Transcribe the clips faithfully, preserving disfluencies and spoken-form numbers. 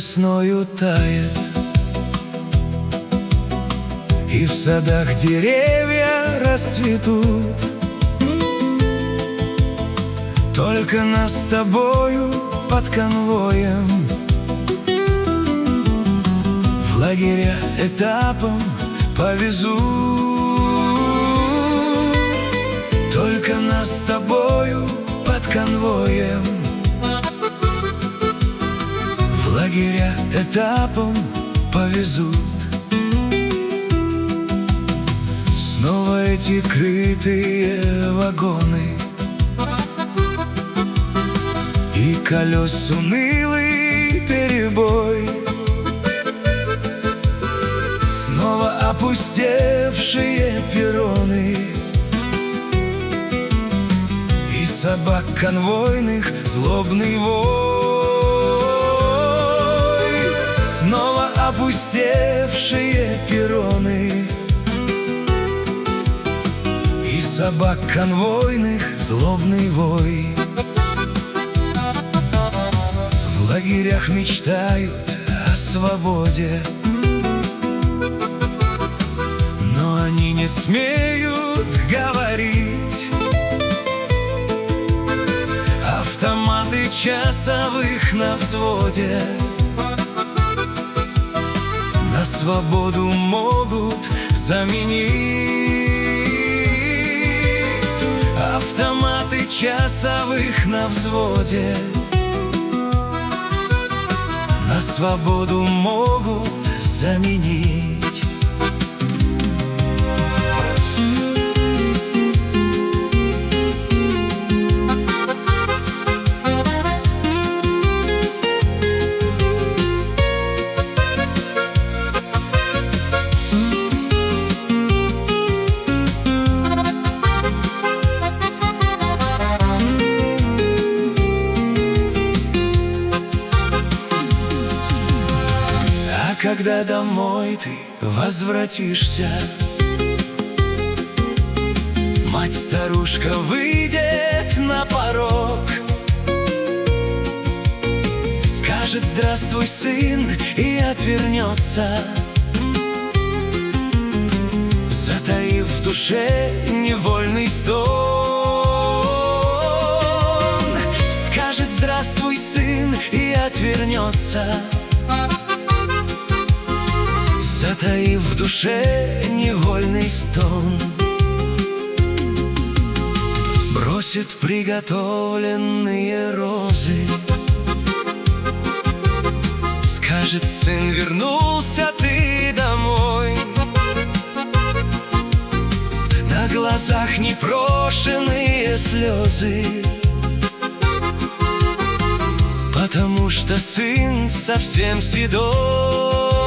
весною тает, и в садах деревья расцветут. Только нас с тобою под конвоем в лагеря этапом повезут. Только нас с тобою под конвоем в лагеря этапом повезут. Снова эти крытые вагоны и колес унылый перебой. Снова опустевшие перроны и собак конвойных злобный вой. Снова опустевшие перроны и собак конвойных злобный вой. В лагерях мечтают о свободе, но они не смеют говорить. Автоматы часовых на взводе на свободу могут заменить. Автоматы часовых на взводе на свободу могут заменить. Когда домой ты возвратишься, мать-старушка выйдет на порог, скажет: здравствуй, сын, и отвернется, затаив в душе невольный стон. Скажет: здравствуй, сын, и отвернется, затаив в душе невольный стон. Бросит приготовленные розы, скажет: сын, вернулся ты домой. На глазах непрошенные слезы, потому что сын совсем седой.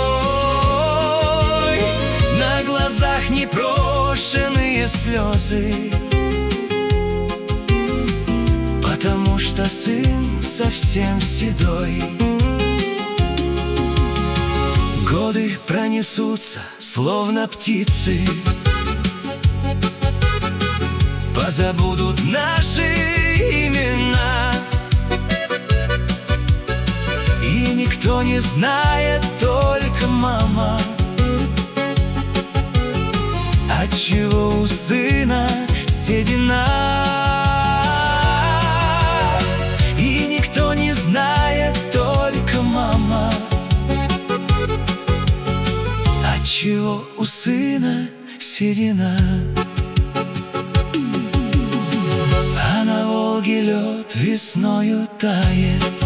На глазах непрошенные слезы, потому что сын совсем седой. Годы пронесутся, словно птицы, позабудут наши имена, и никто не знает, только мама, отчего у сына седина. И никто не знает, только мама, отчего у сына седина. А на Волге лед весною тает,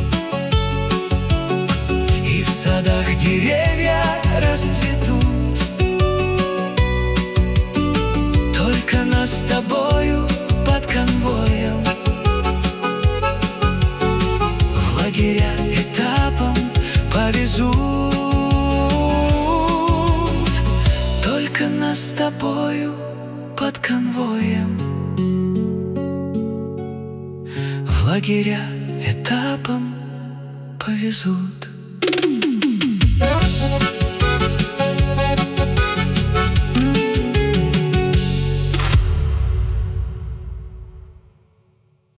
и в садах деревья расцветут. Только нас с тобою под конвоем в лагеря этапом повезут. Только нас с тобою под конвоем в лагеря этапом повезут.